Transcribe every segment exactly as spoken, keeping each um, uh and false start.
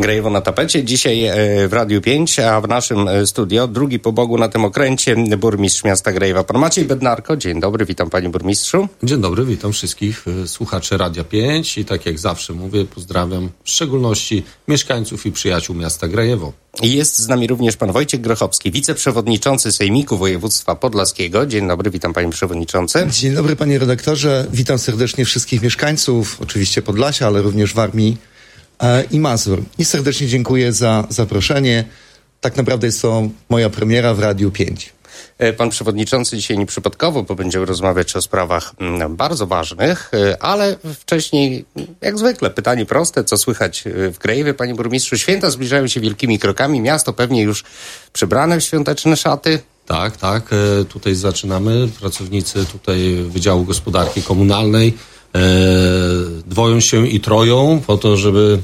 Grajewo na tapecie. Dzisiaj w Radiu pięć, a w naszym studio drugi po Bogu na tym okręcie burmistrz miasta Grajewa, pan Maciej Bednarko. Dzień dobry, witam panie burmistrzu. Dzień dobry, witam wszystkich słuchaczy Radia pięć i tak jak zawsze mówię, pozdrawiam w szczególności mieszkańców i przyjaciół miasta Grajewo. Jest z nami również pan Wojciech Grochowski, wiceprzewodniczący Sejmiku Województwa Podlaskiego. Dzień dobry, witam panie przewodniczący. Dzień dobry panie redaktorze, witam serdecznie wszystkich mieszkańców, oczywiście Podlasia, ale również Warmii e, i Mazur. I serdecznie dziękuję za zaproszenie. Tak naprawdę jest to moja premiera w Radiu pięć. Pan przewodniczący dzisiaj nieprzypadkowo, bo będziemy rozmawiać o sprawach bardzo ważnych, ale wcześniej, jak zwykle, pytanie proste, co słychać w Grajewie, panie burmistrzu? Święta zbliżają się wielkimi krokami, miasto pewnie już przebrane w świąteczne szaty. Tak, tak, tutaj zaczynamy. Pracownicy tutaj Wydziału Gospodarki Komunalnej e, dwoją się i troją po to, żeby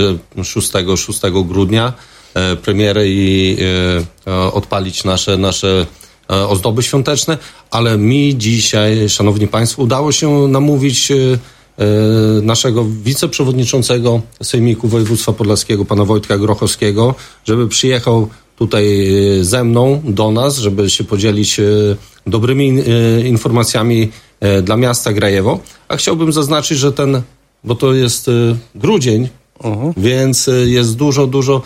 e, szóstego grudnia e, premierę i e, odpalić nasze, nasze ozdoby świąteczne, ale mi dzisiaj, szanowni państwo, udało się namówić naszego wiceprzewodniczącego Sejmiku Województwa Podlaskiego, pana Wojtka Grochowskiego, żeby przyjechał tutaj ze mną do nas, żeby się podzielić dobrymi informacjami dla miasta Grajewo. A chciałbym zaznaczyć, że ten, bo to jest grudzień, uh-huh. więc jest dużo, dużo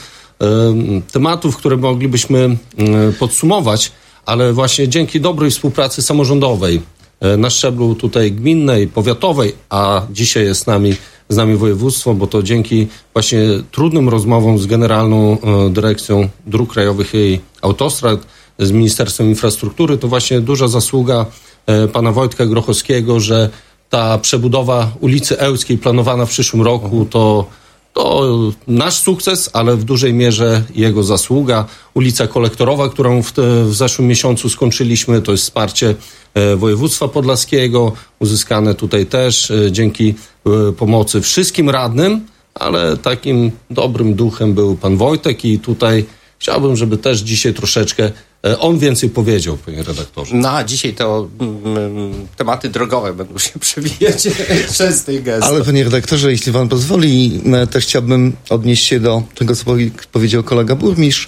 tematów, które moglibyśmy podsumować, ale właśnie dzięki dobrej współpracy samorządowej na szczeblu tutaj gminnej, powiatowej, a dzisiaj jest z nami, z nami województwo, bo to dzięki właśnie trudnym rozmowom z Generalną Dyrekcją Dróg Krajowych i Autostrad, z Ministerstwem Infrastruktury, to właśnie duża zasługa pana Wojtka Grochowskiego, że ta przebudowa ulicy Ełckiej planowana w przyszłym roku to To nasz sukces, ale w dużej mierze jego zasługa. Ulica Kolektorowa, którą w, te, w zeszłym miesiącu skończyliśmy, to jest wsparcie e, województwa podlaskiego, uzyskane tutaj też e, dzięki e, pomocy wszystkim radnym, ale takim dobrym duchem był pan Wojtek i tutaj chciałbym, żeby też dzisiaj troszeczkę e, on więcej powiedział, panie redaktorze. No a dzisiaj to mm, tematy drogowe będą się przewijać często i gęsto. Ale panie redaktorze, jeśli pan pozwoli, też chciałbym odnieść się do tego, co powiedział kolega burmistrz.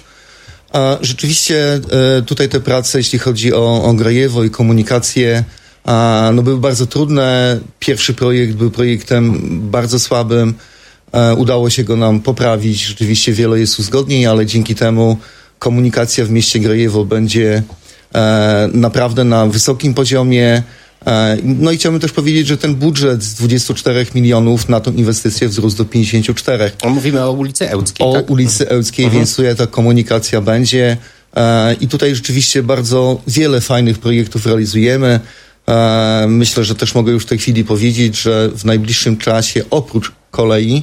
A rzeczywiście tutaj te prace, jeśli chodzi o, o Grajewo i komunikację, a, no były bardzo trudne. Pierwszy projekt był projektem bardzo słabym. Udało się go nam poprawić. Rzeczywiście wiele jest uzgodnień, ale dzięki temu komunikacja w mieście Grajewo będzie e, naprawdę na wysokim poziomie. E, no i chciałbym też powiedzieć, że ten budżet z dwudziestu czterech milionów na tą inwestycję wzrósł do pięćdziesięciu czterech. Mówimy o ulicy Ełckiej, O tak? ulicy Ełckiej, Mhm. więc tutaj ta komunikacja będzie. E, I tutaj rzeczywiście bardzo wiele fajnych projektów realizujemy. E, myślę, że też mogę już w tej chwili powiedzieć, że w najbliższym czasie oprócz kolei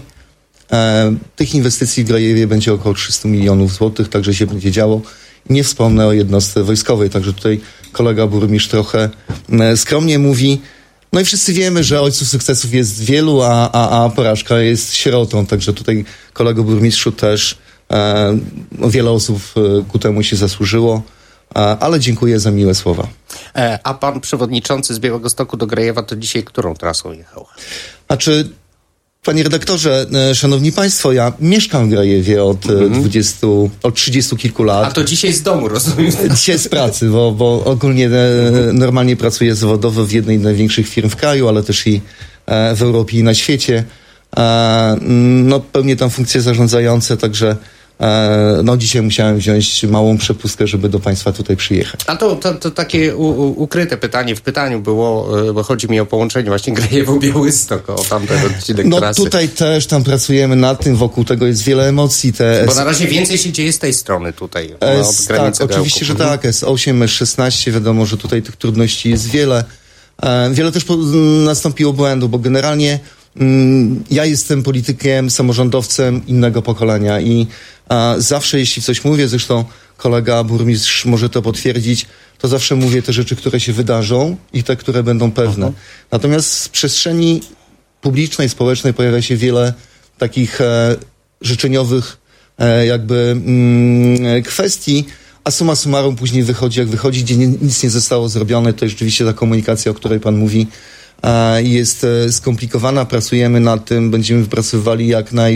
E, tych inwestycji w Grajewie będzie około trzysta milionów złotych, także się będzie działo. Nie wspomnę o jednostce wojskowej, także tutaj kolega burmistrz trochę e, skromnie mówi. No i wszyscy wiemy, że ojców sukcesów jest wielu, a, a, a porażka jest sierotą, także tutaj kolego burmistrzu też e, wiele osób e, ku temu się zasłużyło, e, ale dziękuję za miłe słowa. E, a pan przewodniczący z Białegostoku do Grajewa to dzisiaj którą trasą jechał? Znaczy, panie redaktorze, e, szanowni państwo, ja mieszkam w Grajewie od mm-hmm. dwudziestu, od trzydziestu kilku lat. A to dzisiaj z domu, rozumiem? Dzisiaj z pracy, bo, bo ogólnie e, normalnie pracuję zawodowo w jednej z największych firm w kraju, ale też i e, w Europie i na świecie. E, no, pełnię tam funkcje zarządzające, także e, no, dzisiaj musiałem wziąć małą przepustkę, żeby do państwa tutaj przyjechać. A to, to, to takie u, u, ukryte pytanie w pytaniu było, bo chodzi mi o połączenie właśnie Grajewo-Białystok, o tamten odcinek No trasy. tutaj też tam pracujemy nad tym, wokół tego jest wiele emocji. Te Bo na razie więcej się dzieje z tej strony tutaj. No, S, tak, oczywiście, że tak. S osiem, S szesnaście, wiadomo, że tutaj tych trudności jest wiele. E, wiele też po, nastąpiło błędu, bo generalnie mm, ja jestem politykiem, samorządowcem innego pokolenia i a, zawsze jeśli coś mówię, zresztą kolega burmistrz może to potwierdzić, to zawsze mówię te rzeczy, które się wydarzą i te, które będą pewne. Aha. Natomiast w przestrzeni publicznej, społecznej pojawia się wiele takich e, życzeniowych e, jakby mm, kwestii, a summa summarum później wychodzi, jak wychodzi, gdzie nie, nic nie zostało zrobione, to rzeczywiście ta komunikacja, o której pan mówi, e, jest e, skomplikowana. Pracujemy nad tym, będziemy wypracowywali jak naj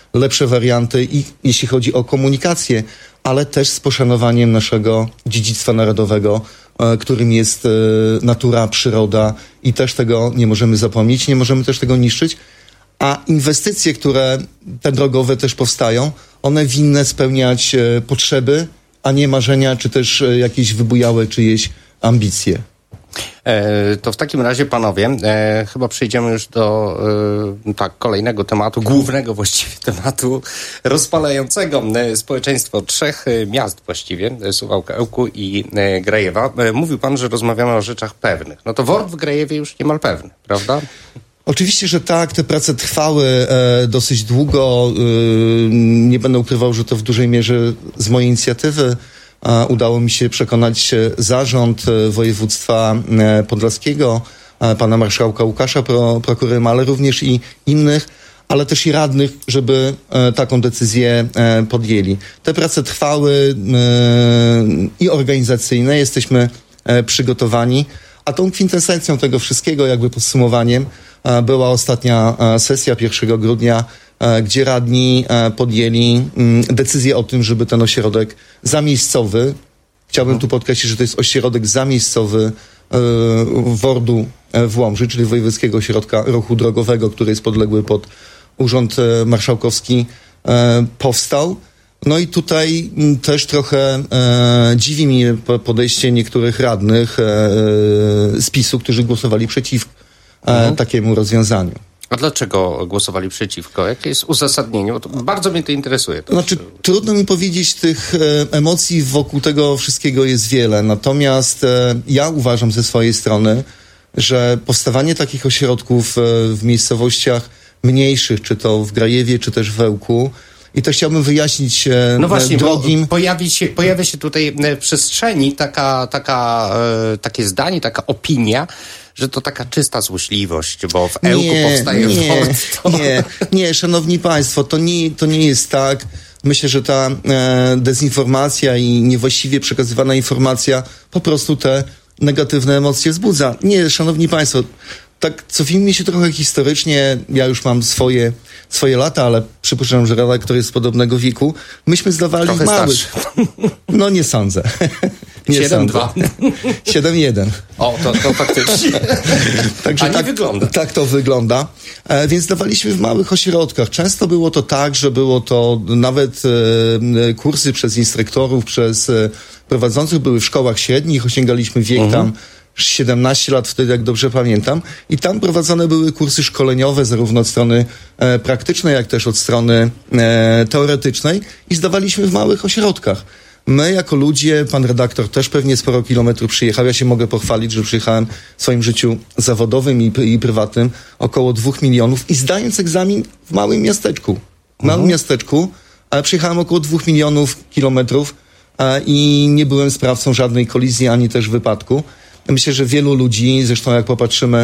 lepsze warianty i jeśli chodzi o komunikację, ale też z poszanowaniem naszego dziedzictwa narodowego, e, którym jest e, natura, przyroda i też tego nie możemy zapomnieć, nie możemy też tego niszczyć. A inwestycje, które te drogowe też powstają, one winny spełniać e, potrzeby, a nie marzenia, czy też e, jakieś wybujałe czyjeś ambicje. E, to w takim razie, panowie, e, chyba przejdziemy już do e, tak, kolejnego tematu, głównego właściwie tematu rozpalającego e, społeczeństwo trzech e, miast właściwie, e, Suwałka, Ełku i e, Grajewa. E, mówił pan, że rozmawiamy o rzeczach pewnych. No to W O R w Grajewie już niemal pewny, prawda? Oczywiście, że tak. Te prace trwały e, dosyć długo. E, nie będę ukrywał, że to w dużej mierze z mojej inicjatywy. E, udało mi się przekonać zarząd e, województwa e, podlaskiego, e, pana marszałka Łukasza Pro, Prokuryma, ale również i innych, ale też i radnych, żeby e, taką decyzję e, podjęli. Te prace trwały e, i organizacyjne. Jesteśmy e, przygotowani. A tą kwintesencją tego wszystkiego, jakby podsumowaniem, była ostatnia sesja pierwszego grudnia, gdzie radni podjęli decyzję o tym, żeby ten ośrodek zamiejscowy, chciałbym tu podkreślić, że to jest ośrodek zamiejscowy W O R D-u w Łomży, czyli Wojewódzkiego Ośrodka Ruchu Drogowego, który jest podległy pod Urząd Marszałkowski, powstał. No i tutaj też trochę e, dziwi mnie podejście niektórych radnych e, z PiS-u, którzy głosowali przeciwko e, mhm. takiemu rozwiązaniu. A dlaczego głosowali przeciwko? Jakie jest uzasadnienie? Bo to bardzo mnie to interesuje. To znaczy, już... trudno mi powiedzieć, tych e, emocji wokół tego wszystkiego jest wiele. Natomiast e, ja uważam ze swojej strony, że powstawanie takich ośrodków e, w miejscowościach mniejszych, czy to w Grajewie, czy też w Ełku, i to chciałbym wyjaśnić e, no właśnie, drogim... Bo pojawi się, pojawia się tutaj w przestrzeni taka, taka, e, takie zdanie, taka opinia, że to taka czysta złośliwość, bo w Ełku nie, powstaje nie, W O R. To... Nie, nie, szanowni państwo, to nie, to nie jest tak. Myślę, że ta e, dezinformacja i niewłaściwie przekazywana informacja po prostu te negatywne emocje wzbudza. Nie, szanowni państwo, tak cofnijmy się trochę historycznie, ja już mam swoje, swoje lata, ale przypuszczam, że redaktor jest z podobnego wieku. Myśmy zdawali trochę mały... starszy. No nie sądzę. Nie siedem dwa. siedem jeden. O, to, to faktycznie. Także A nie tak, wygląda. Tak to wygląda. E, więc dawaliśmy w małych ośrodkach. Często było to tak, że było to nawet e, kursy przez instruktorów, przez e, prowadzących były w szkołach średnich. Osiągaliśmy wiek mhm. tam siedemnaście lat wtedy, jak dobrze pamiętam. I tam prowadzone były kursy szkoleniowe, zarówno od strony e, praktycznej, jak też od strony e, teoretycznej. I zdawaliśmy w małych ośrodkach. My jako ludzie, pan redaktor też pewnie sporo kilometrów przyjechał. Ja się mogę pochwalić, że przyjechałem w swoim życiu zawodowym i, i prywatnym około dwóch milionów i zdając egzamin w małym miasteczku. W małym mhm. miasteczku ale przyjechałem około dwóch milionów kilometrów e, i nie byłem sprawcą żadnej kolizji ani też wypadku. Myślę, że wielu ludzi, zresztą jak popatrzymy,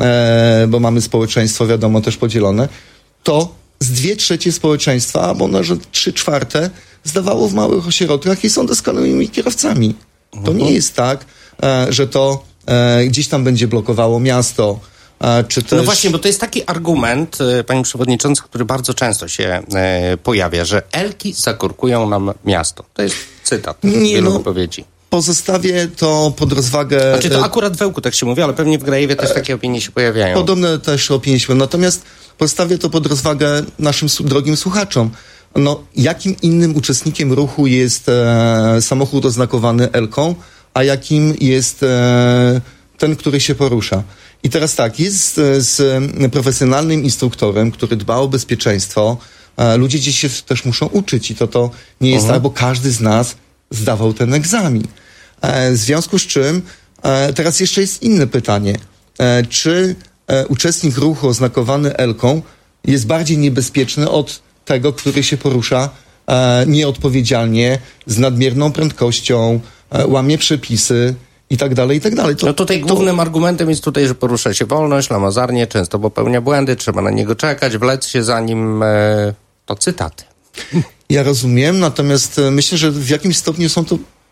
e, bo mamy społeczeństwo, wiadomo, też podzielone, to z dwie trzecie społeczeństwa, albo może trzy czwarte zdawało w małych ośrodkach i są doskonałymi kierowcami. To nie jest tak, e, że to e, gdzieś tam będzie blokowało miasto, e, czy też... No właśnie, bo to jest taki argument, e, panie przewodniczący, który bardzo często się e, pojawia, że Elki zakorkują nam miasto. To jest cytat nie, wielu no, wypowiedzi. Pozostawię to pod rozwagę... Znaczy to akurat w Ełku tak się mówi, ale pewnie w Grajewie też takie opinie się pojawiają. Podobne też opinie się. Natomiast postawię to pod rozwagę naszym drogim słuchaczom. No, jakim innym uczestnikiem ruchu jest e, samochód oznakowany Elką, a jakim jest e, ten, który się porusza? I teraz tak, jest e, z profesjonalnym instruktorem, który dba o bezpieczeństwo. E, ludzie dziś się też muszą uczyć i to, to nie jest uh-huh. tak, bo każdy z nas zdawał ten egzamin. E, w związku z czym e, teraz jeszcze jest inne pytanie. E, czy e, uczestnik ruchu oznakowany Elką jest bardziej niebezpieczny od tego, który się porusza e, nieodpowiedzialnie, z nadmierną prędkością, e, łamie przepisy i tak dalej, i tak dalej. To, no tutaj to... głównym argumentem jest tutaj, że porusza się wolno, ślamazarnie, często popełnia błędy, trzeba na niego czekać, wlec się za nim, e, to cytaty. Ja rozumiem, natomiast myślę, że w jakimś stopniu są to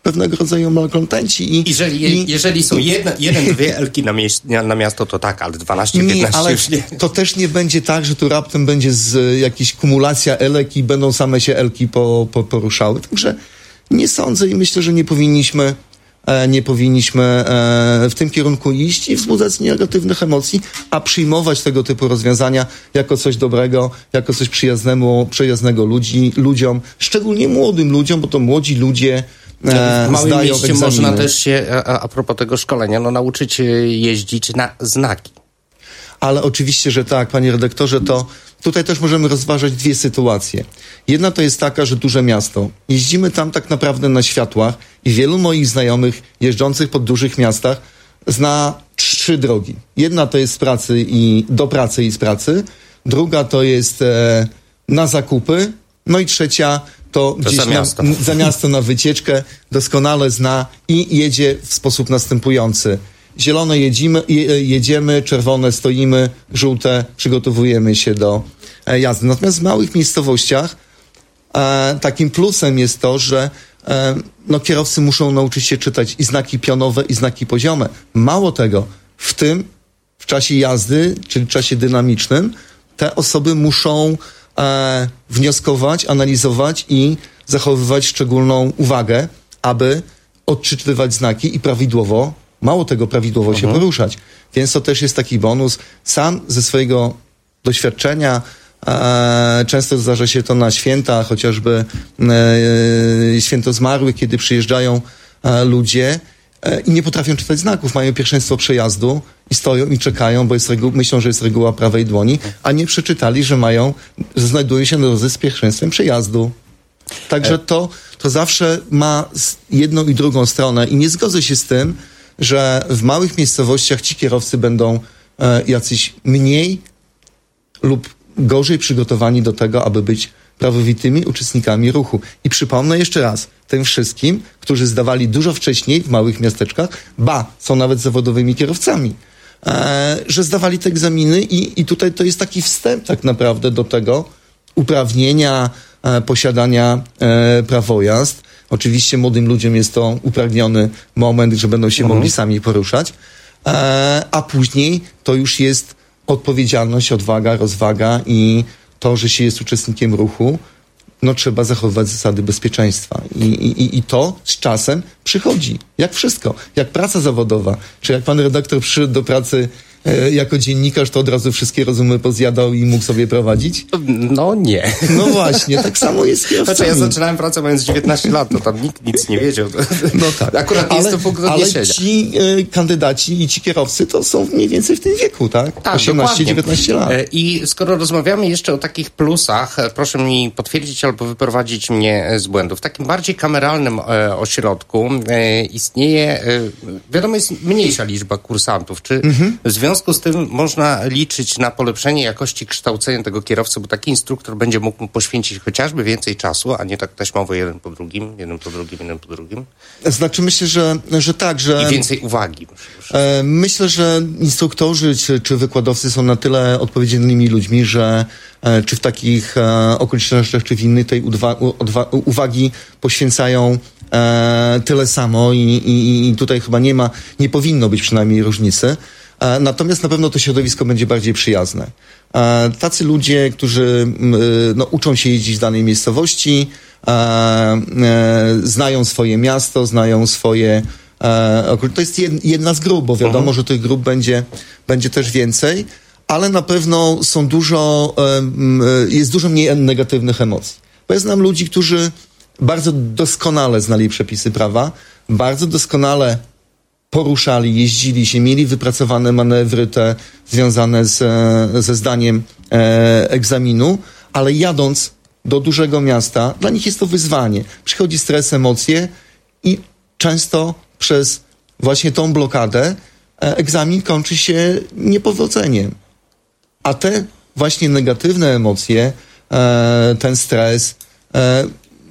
pewnego rodzaju malkontenci. I, jeżeli, i, jeżeli są jedne, jeden, dwie elki na, mieś, na miasto, to tak, ale dwanaście, nie, piętnaście ale już nie. To też nie będzie tak, że tu raptem będzie z jakaś kumulacja elek i będą same się elki po, po, poruszały. Także nie sądzę i myślę, że nie powinniśmy e, nie powinniśmy e, w tym kierunku iść i wzbudzać negatywnych emocji, a przyjmować tego typu rozwiązania jako coś dobrego, jako coś przyjaznemu, przyjaznego ludzi, ludziom, szczególnie młodym ludziom, bo to młodzi ludzie W małym zdają mieście egzaminy. można też się, a, a propos tego szkolenia, no nauczyć jeździć na znaki. Ale oczywiście, że tak, panie redaktorze, to tutaj też możemy rozważać dwie sytuacje. Jedna to jest taka, że duże miasto. Jeździmy tam tak naprawdę na światłach i wielu moich znajomych jeżdżących po dużych miastach zna trzy drogi. Jedna to jest z pracy i do pracy i z pracy. Druga to jest e, na zakupy. No i trzecia to, to gdzieś za miasto. Na, za miasto na wycieczkę, doskonale zna i jedzie w sposób następujący. Zielone jedziemy, jedziemy, czerwone stoimy, żółte przygotowujemy się do e, jazdy. Natomiast w małych miejscowościach e, takim plusem jest to, że e, no, kierowcy muszą nauczyć się czytać i znaki pionowe, i znaki poziome. Mało tego, w tym w czasie jazdy, czyli w czasie dynamicznym, te osoby muszą e, wnioskować, analizować i zachowywać szczególną uwagę, aby odczytywać znaki i prawidłowo, mało tego, prawidłowo mhm. się poruszać. Więc to też jest taki bonus. Sam ze swojego doświadczenia e, często zdarza się to na święta, chociażby e, święto zmarłych, kiedy przyjeżdżają e, ludzie e, i nie potrafią czytać znaków, mają pierwszeństwo przejazdu i stoją i czekają, bo jest regu- myślą, że jest reguła prawej dłoni, a nie przeczytali, że mają, że znajdują się na drodze z pierwszeństwem przejazdu. Także to, to zawsze ma jedną i drugą stronę i nie zgodzę się z tym, że w małych miejscowościach ci kierowcy będą e, jacyś mniej lub gorzej przygotowani do tego, aby być prawowitymi uczestnikami ruchu. I przypomnę jeszcze raz tym wszystkim, którzy zdawali dużo wcześniej w małych miasteczkach, ba, są nawet zawodowymi kierowcami, e, że zdawali te egzaminy i, i tutaj to jest taki wstęp tak naprawdę do tego uprawnienia e, posiadania e, prawojazd. Oczywiście młodym ludziom jest to upragniony moment, że będą się mhm. mogli sami poruszać, e, a później to już jest odpowiedzialność, odwaga, rozwaga i to, że się jest uczestnikiem ruchu, no trzeba zachowywać zasady bezpieczeństwa. I, i, i to z czasem przychodzi. Jak wszystko. Jak praca zawodowa. Czy jak pan redaktor przyszedł do pracy e, jako dziennikarz, to od razu wszystkie rozumy pozjadał i mógł sobie prowadzić? No nie. No właśnie, tak samo jest z kierowcami. Znaczy, ja zaczynałem pracę mając dziewiętnaście lat, to tam nikt nic nie wiedział. No tak. Akurat nie ale, jest to punkt ale odniesienia. ci e, kandydaci i ci kierowcy to są mniej więcej w tym wieku, tak? Tak, osiemnaście dziewiętnaście lat. I skoro rozmawiamy jeszcze o takich plusach, proszę mi potwierdzić albo wyprowadzić mnie z błędu. W takim bardziej kameralnym e, ośrodku e, istnieje, e, wiadomo, jest mniejsza liczba kursantów. Czy mhm. w związku z tym można liczyć na polepszenie jakości kształcenia tego kierowcy, bo taki instruktor będzie mógł mu poświęcić chociażby więcej czasu, a nie tak taśmowo jeden po drugim, jeden po drugim, jeden po drugim? Znaczy myślę, że, że tak, że... I więcej uwagi. E, myślę, że instruktorzy czy, czy wykładowcy są na tyle odpowiedzialnymi ludźmi, że e, czy w takich e, okolicznościach, czy w innych tej udwa, udwa, uwagi poświęcają e, tyle samo i, i, i tutaj chyba nie ma, nie powinno być przynajmniej różnicy. E, natomiast na pewno to środowisko będzie bardziej przyjazne. E, tacy ludzie, którzy e, no, uczą się jeździć w danej miejscowości, e, e, znają swoje miasto, znają swoje... E, to jest jedna z grup, bo wiadomo, uh-huh. że tych grup będzie, będzie też więcej, ale na pewno są dużo, e, jest dużo mniej negatywnych emocji. Bo ja znam ludzi, którzy bardzo doskonale znali przepisy prawa, bardzo doskonale poruszali, jeździli się, mieli wypracowane manewry te związane z, ze zdaniem e, egzaminu, ale jadąc do dużego miasta, dla nich jest to wyzwanie. Przychodzi stres, emocje i często przez właśnie tą blokadę e, egzamin kończy się niepowodzeniem. A te właśnie negatywne emocje, e, ten stres e,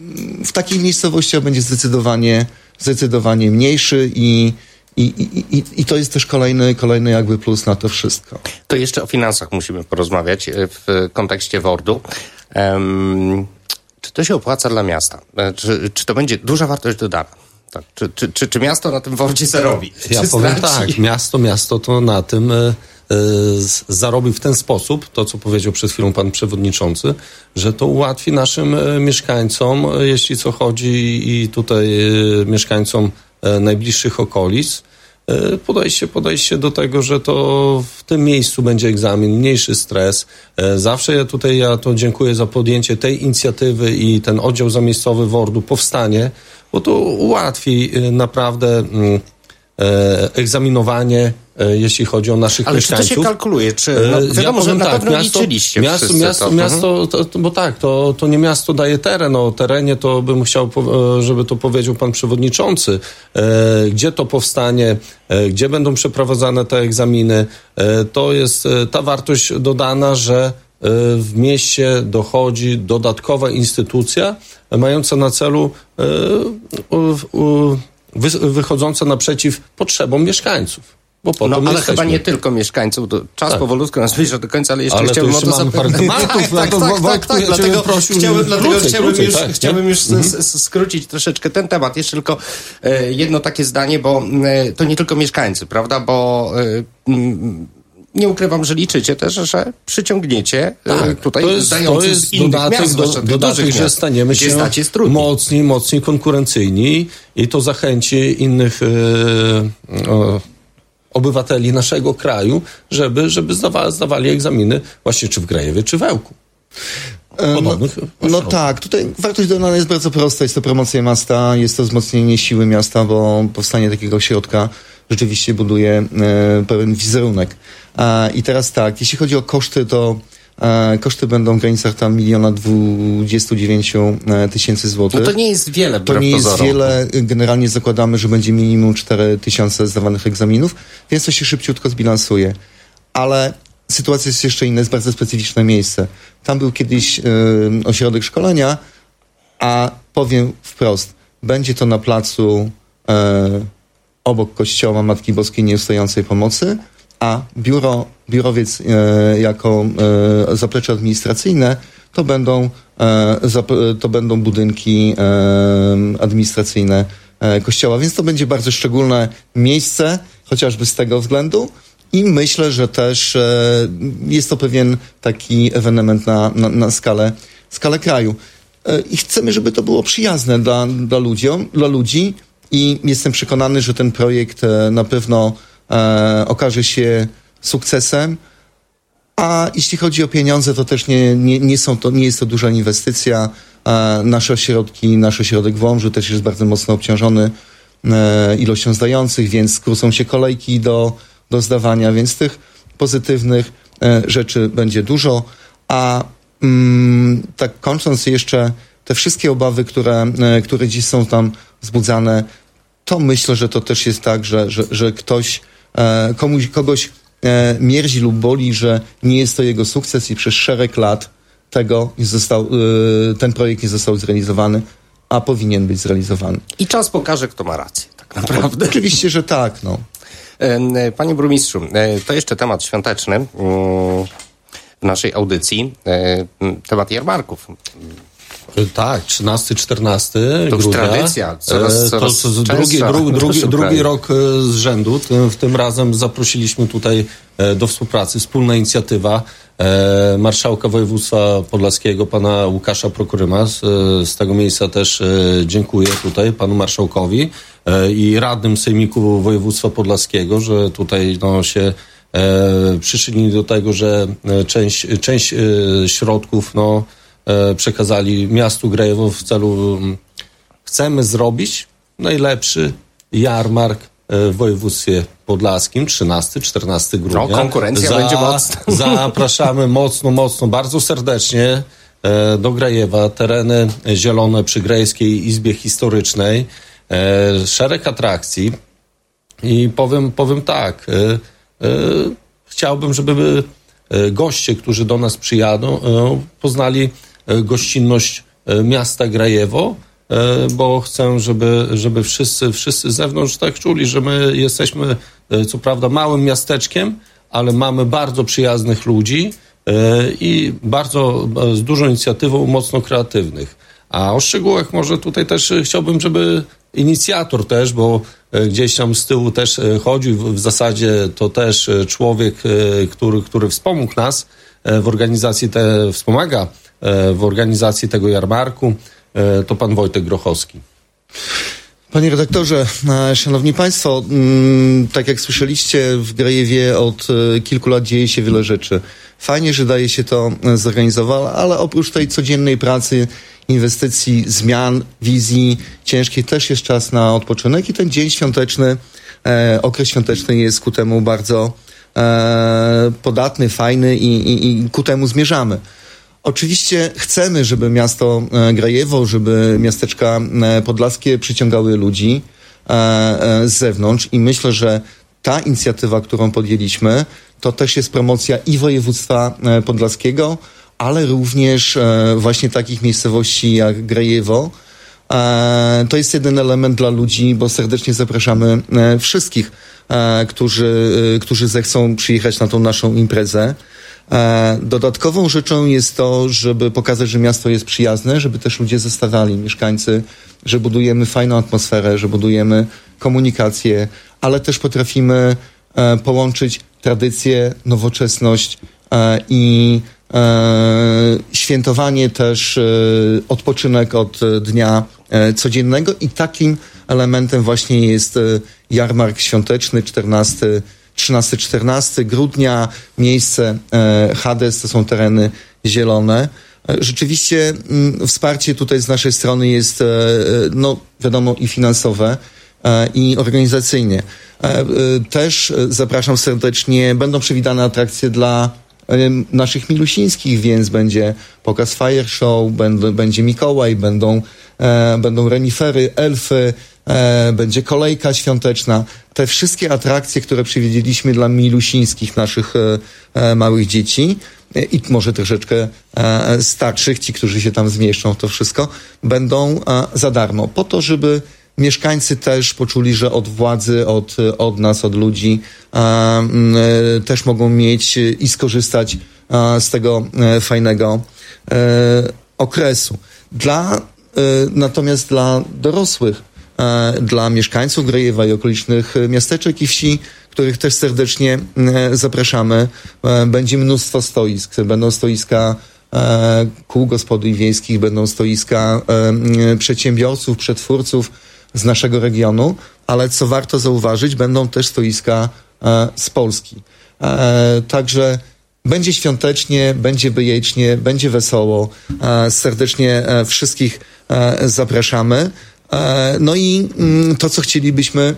w takich miejscowościach będzie zdecydowanie, zdecydowanie mniejszy i I, i, i, I to jest też kolejny, kolejny jakby plus na to wszystko. To jeszcze o finansach musimy porozmawiać w kontekście wordu. Um, czy to się opłaca dla miasta? Czy, czy to będzie duża wartość dodana? Tak. Czy, czy, czy, czy miasto na tym Wordzie zarobi? Ja czy powiem straci? tak, miasto, miasto to na tym y, y, zarobi w ten sposób, to co powiedział przed chwilą pan przewodniczący, że to ułatwi naszym y, mieszkańcom, y, jeśli co chodzi i tutaj y, mieszkańcom y, najbliższych okolic, y, podejście, podejście do tego, że to w tym miejscu będzie egzamin, mniejszy stres. Y, zawsze ja tutaj ja to dziękuję za podjęcie tej inicjatywy i ten oddział zamiejscowy WORD-u powstanie, bo to ułatwi naprawdę mm, e, egzaminowanie, e, jeśli chodzi o naszych Ale mieszkańców. czy to się kalkuluje? Czy, no, wiadomo, ja że na tak, pewno miasto, liczyliście miasto, wszyscy miasto, to. miasto to, to, bo tak, to, to nie miasto daje teren. O terenie to bym chciał, żeby to powiedział pan przewodniczący. E, gdzie to powstanie, e, gdzie będą przeprowadzane te egzaminy. E, to jest e, ta wartość dodana, że w mieście dochodzi dodatkowa instytucja mająca na celu wychodząca naprzeciw potrzebom mieszkańców. Bo po No to ale jesteśmy. chyba nie tylko mieszkańców. To czas Tak. powolutku nas zbliża do końca, ale jeszcze Ale to chciałbym jeszcze o to mamy zapytać. parę tematów, tak, no to tak, tak, Wojtku, tak, ja dlatego cię prosił, chciałbym, dlatego krócej, chciałbym krócej, już, tak, chciałbym nie? już Mhm. s- s- skrócić troszeczkę ten temat. Jeszcze tylko e, jedno takie zdanie, bo e, to nie tylko mieszkańcy, prawda, bo e, m, nie ukrywam, że liczycie też, że przyciągniecie Tak, e, tutaj to jest, zdających to jest z innych dodatek, miast, do, zwłaszcza tych dodatek dużych że miast, staniemy gdzie się stać jest trudniej. mocniej, mocniej konkurencyjni i to zachęci innych e, e, obywateli naszego kraju, żeby, żeby zdawa, zdawali egzaminy właśnie czy w Grajewie, czy w Ełku. No, no tak, tutaj wartość dodana jest bardzo prosta. Jest to promocja miasta, jest to wzmocnienie siły miasta, bo powstanie takiego ośrodka rzeczywiście buduje e, pewien wizerunek. E, I teraz tak, jeśli chodzi o koszty, to e, koszty będą w granicach tam miliona dwudziestu dziewięciu tysięcy złotych. No to nie jest wiele, To wbrew nie jest pozorom. wiele. Generalnie zakładamy, że będzie minimum cztery tysiące zdawanych egzaminów, więc to się szybciutko zbilansuje. Ale sytuacja jest jeszcze inna, jest bardzo specyficzne miejsce. Tam był kiedyś y, ośrodek szkolenia, a powiem wprost, będzie to na placu y, obok kościoła Matki Boskiej Nieustającej Pomocy, a biuro, biurowiec y, jako y, zaplecze administracyjne to będą, y, zap- to będą budynki y, administracyjne y, kościoła, więc to będzie bardzo szczególne miejsce, chociażby z tego względu. I myślę, że też e, jest to pewien taki ewenement na, na, na skalę, skalę kraju. E, I chcemy, żeby to było przyjazne dla, dla, ludziom, dla ludzi i jestem przekonany, że ten projekt e, na pewno e, okaże się sukcesem. A jeśli chodzi o pieniądze, to też nie, nie, nie, są to, nie jest to duża inwestycja. E, nasze ośrodki, nasz ośrodek w Łomży też jest bardzo mocno obciążony e, ilością zdających, więc skrócą się kolejki do do zdawania, więc tych pozytywnych e, rzeczy będzie dużo, a mm, tak kończąc jeszcze te wszystkie obawy, które, e, które dziś są tam wzbudzane, to myślę, że to też jest tak, że, że, że ktoś, e, komuś, kogoś e, mierzi lub boli, że nie jest to jego sukces i przez szereg lat tego nie został, e, ten projekt nie został zrealizowany, a powinien być zrealizowany. I czas pokaże, kto ma rację, tak naprawdę. Oczywiście, że tak, no. Panie burmistrzu, to jeszcze temat świąteczny w naszej audycji, temat jarmarków. Tak, trzynasty czternasty To już grudnia. tradycja, coraz, coraz to, to drugi, drugi, drugi, drugi rok z rzędu. Tym, w tym razem zaprosiliśmy tutaj do współpracy, wspólna inicjatywa e, marszałka województwa podlaskiego, pana Łukasza Prokuryma. Z, z tego miejsca też e, dziękuję tutaj panu marszałkowi e, i radnym sejmiku województwa podlaskiego, że tutaj no, się e, przyczynili do tego, że część, część e, środków no, e, przekazali miastu Grajewo w celu m, chcemy zrobić najlepszy jarmark w województwie podlaskim, trzynastego czternastego grudnia. No, konkurencja Za, będzie mocna. Zapraszamy mocno, mocno, bardzo serdecznie e, do Grajewa. Tereny zielone przy Grajewskiej Izbie Historycznej. E, szereg atrakcji. I powiem, powiem tak, e, e, chciałbym, żeby e, goście, którzy do nas przyjadą, e, poznali e, gościnność e, miasta Grajewo, bo chcę, żeby, żeby wszyscy, wszyscy z zewnątrz tak czuli, że my jesteśmy, co prawda, małym miasteczkiem, ale mamy bardzo przyjaznych ludzi i bardzo z dużą inicjatywą, mocno kreatywnych. A o szczegółach może tutaj też chciałbym, żeby inicjator też, bo gdzieś tam z tyłu też chodził. W zasadzie to też człowiek, który, który wspomógł nas w organizacji, te, wspomaga w organizacji tego jarmarku, to pan Wojtek Grochowski. Panie redaktorze, szanowni państwo, tak jak słyszeliście, w Grajewie od kilku lat dzieje się wiele rzeczy. Fajnie, że daje się to zorganizować, ale oprócz tej codziennej pracy, inwestycji, zmian, wizji ciężkiej, też jest czas na odpoczynek i ten dzień świąteczny, okres świąteczny jest ku temu bardzo podatny, fajny i, i, i ku temu zmierzamy. Oczywiście chcemy, żeby miasto Grajewo, żeby miasteczka podlaskie przyciągały ludzi z zewnątrz i myślę, że ta inicjatywa, którą podjęliśmy, to też jest promocja i województwa podlaskiego, ale również właśnie takich miejscowości jak Grajewo. To jest jeden element dla ludzi, bo serdecznie zapraszamy wszystkich, którzy, którzy zechcą przyjechać na tą naszą imprezę. Dodatkową rzeczą jest to, żeby pokazać, że miasto jest przyjazne, żeby też ludzie zostawali, mieszkańcy, że budujemy fajną atmosferę, że budujemy komunikację, ale też potrafimy e, połączyć tradycję, nowoczesność e, i e, świętowanie też, e, odpoczynek od dnia e, codziennego i takim elementem właśnie jest e, jarmark świąteczny czternastego trzynastego grudnia, miejsce e, Hades, to są tereny zielone. E, rzeczywiście m, wsparcie tutaj z naszej strony jest, e, no wiadomo, i finansowe, e, i organizacyjnie. E, e, też zapraszam serdecznie, będą przewidziane atrakcje dla e, naszych milusińskich, więc będzie pokaz fire show, będą, będzie Mikołaj, będą, e, będą renifery, elfy, E, będzie kolejka świąteczna. Te wszystkie atrakcje, które przewidzieliśmy dla milusińskich naszych e, e, małych dzieci e, i może troszeczkę e, starszych, ci, którzy się tam zmieszczą, to wszystko, będą e, za darmo. Po to, żeby mieszkańcy też poczuli, że od władzy, od, od nas, od ludzi e, e, też mogą mieć i skorzystać e, z tego e, fajnego e, okresu. Dla, e, natomiast dla dorosłych, dla mieszkańców Grajewa i okolicznych miasteczek i wsi, których też serdecznie zapraszamy. Będzie mnóstwo stoisk. Będą stoiska kół gospodyń wiejskich, będą stoiska przedsiębiorców, przetwórców z naszego regionu, ale co warto zauważyć, będą też stoiska z Polski. Także będzie świątecznie, będzie bajecznie, będzie wesoło. Serdecznie wszystkich zapraszamy. No i to, co chcielibyśmy,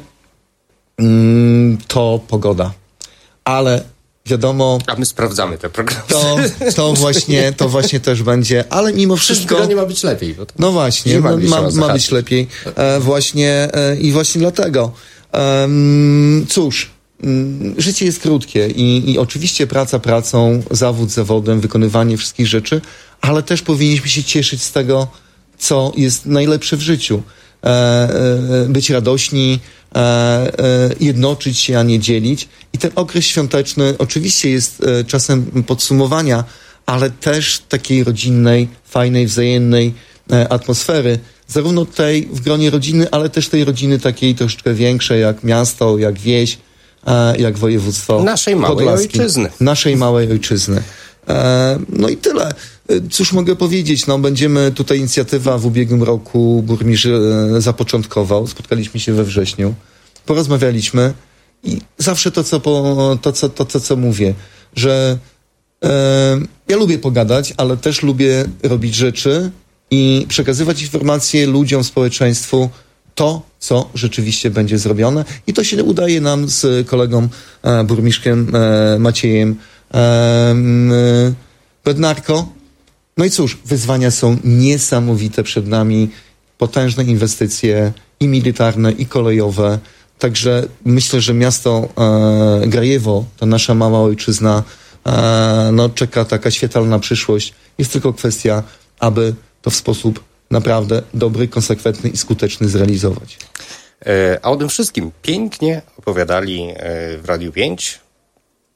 to pogoda. Ale wiadomo... A my sprawdzamy te programy. To, to, właśnie, to właśnie też będzie, ale mimo wszystko... nie ma być lepiej. Bo to no właśnie, ma, ma, ma być lepiej. E, właśnie e, i właśnie dlatego. E, cóż, m, życie jest krótkie i, i oczywiście praca pracą, zawód zawodem, wykonywanie wszystkich rzeczy, ale też powinniśmy się cieszyć z tego, co jest najlepsze w życiu. E, e, być radośni, e, e, jednoczyć się, a nie dzielić. I ten okres świąteczny oczywiście jest e, czasem podsumowania, ale też takiej rodzinnej, fajnej, wzajemnej e, atmosfery. Zarówno tej w gronie rodziny, ale też tej rodziny takiej troszeczkę większej, jak miasto, jak wieś, e, jak województwo naszej małej podlaskie. ojczyzny. Naszej małej ojczyzny. E, no i tyle. Cóż mogę powiedzieć? No, będziemy tutaj, inicjatywa w ubiegłym roku burmistrz e, zapoczątkował. Spotkaliśmy się we wrześniu. Porozmawialiśmy i zawsze to, co, po, to, co, to, to, co mówię, że e, ja lubię pogadać, ale też lubię robić rzeczy i przekazywać informacje ludziom, społeczeństwu, to, co rzeczywiście będzie zrobione. I to się udaje nam z kolegą e, burmistrzem e, Maciejem e, e, Bednarko. No i cóż, wyzwania są niesamowite przed nami, potężne inwestycje i militarne, i kolejowe. Także myślę, że miasto e, Grajewo, ta nasza mała ojczyzna, e, no, czeka taka świetlna przyszłość. Jest tylko kwestia, aby to w sposób naprawdę dobry, konsekwentny i skuteczny zrealizować. A o tym wszystkim pięknie opowiadali w Radiu pięć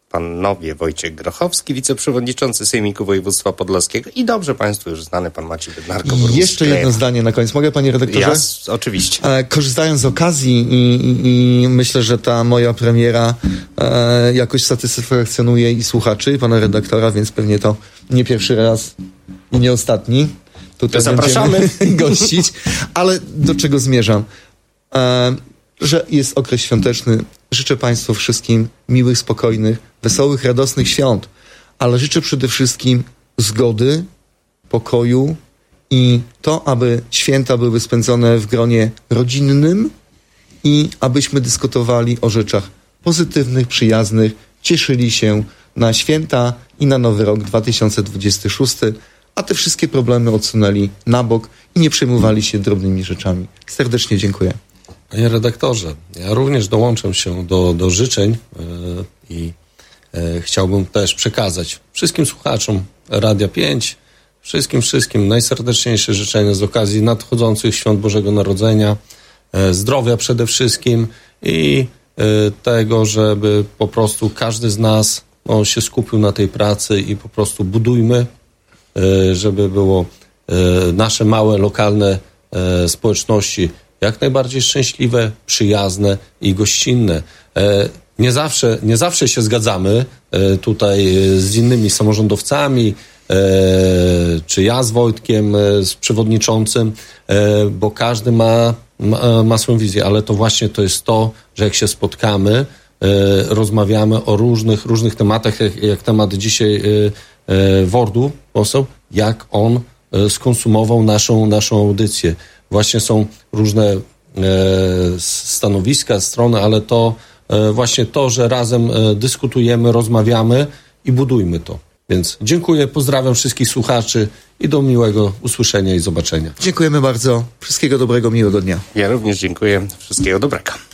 panowie Wojciech Grochowski, wiceprzewodniczący Sejmiku Województwa Podlaskiego i dobrze państwu już znany pan Maciej Bednarko. Jeszcze jedno zdanie na koniec. Mogę, panie redaktorze? Ja, oczywiście. E, korzystając z okazji i, i, i myślę, że ta moja premiera e, jakoś satysfakcjonuje i słuchaczy, i pana redaktora, więc pewnie to nie pierwszy raz i nie ostatni. Tutaj zapraszamy gościć. Ale do czego zmierzam? E, że jest okres świąteczny. Życzę państwu wszystkim miłych, spokojnych, wesołych, radosnych świąt. Ale życzę przede wszystkim zgody, pokoju i to, aby święta były spędzone w gronie rodzinnym i abyśmy dyskutowali o rzeczach pozytywnych, przyjaznych, cieszyli się na święta i na nowy rok dwa tysiące dwudziesty szósty, a te wszystkie problemy odsunęli na bok i nie przejmowali się drobnymi rzeczami. Serdecznie dziękuję. Panie redaktorze, ja również dołączam się do, do życzeń yy, i yy, chciałbym też przekazać wszystkim słuchaczom Radia pięć, wszystkim, wszystkim najserdeczniejsze życzenia z okazji nadchodzących świąt Bożego Narodzenia, yy, zdrowia przede wszystkim i yy, tego, żeby po prostu każdy z nas no, się skupił na tej pracy i po prostu budujmy, yy, żeby było yy, nasze małe, lokalne yy, społeczności jak najbardziej szczęśliwe, przyjazne i gościnne. Nie zawsze, nie zawsze się zgadzamy tutaj z innymi samorządowcami, czy ja z Wojtkiem, z przewodniczącym, bo każdy ma, ma, ma swoją wizję, ale to właśnie to jest to, że jak się spotkamy, rozmawiamy o różnych, różnych tematach, jak, jak temat dzisiaj Wordu, poseł, jak on skonsumował naszą, naszą audycję. Właśnie są różne e, stanowiska, strony, ale to e, właśnie to, że razem e, dyskutujemy, rozmawiamy i budujmy to. Więc dziękuję, pozdrawiam wszystkich słuchaczy i do miłego usłyszenia i zobaczenia. Dziękujemy bardzo. Wszystkiego dobrego, miłego dnia. Ja również dziękuję. Wszystkiego dobrego.